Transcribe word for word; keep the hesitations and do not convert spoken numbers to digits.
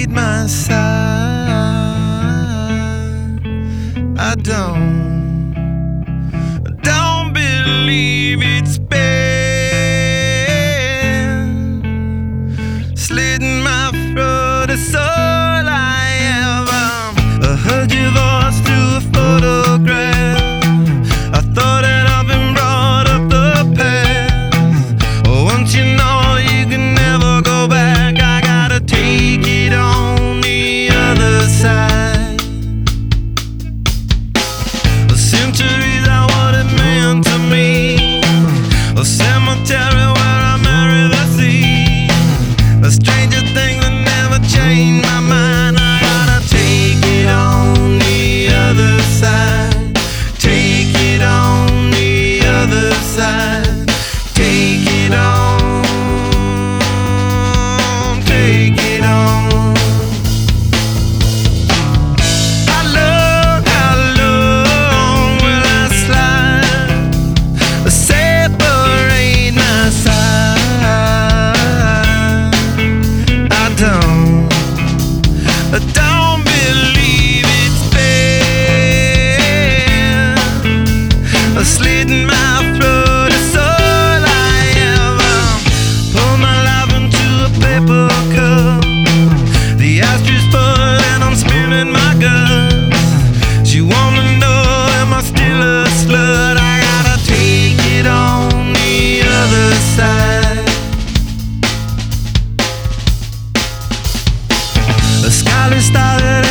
separate my side. I don't, I don't believe it's been slitting my throat. It's all I ever. I heard your voice through a photograph. I thought that I've been brought up the past. Oh, once you know you can never go back, I gotta take it on the other side. The centuries are what it meant to me. A cemetery where I marry the sea. A stranger thing that never changed my mind. I gotta take it on the other side. Take it on the other side. Take it on. Take it on. How long, how long will I slide? Separate my side. I don't, I don't believe it's been slitting my throat. It's all I ever. Pour my life into a paper cup. The ashtray full and I'm spilling my guts. She wanna know, am I still a slut? I gotta take it on the other side. The scarlet star that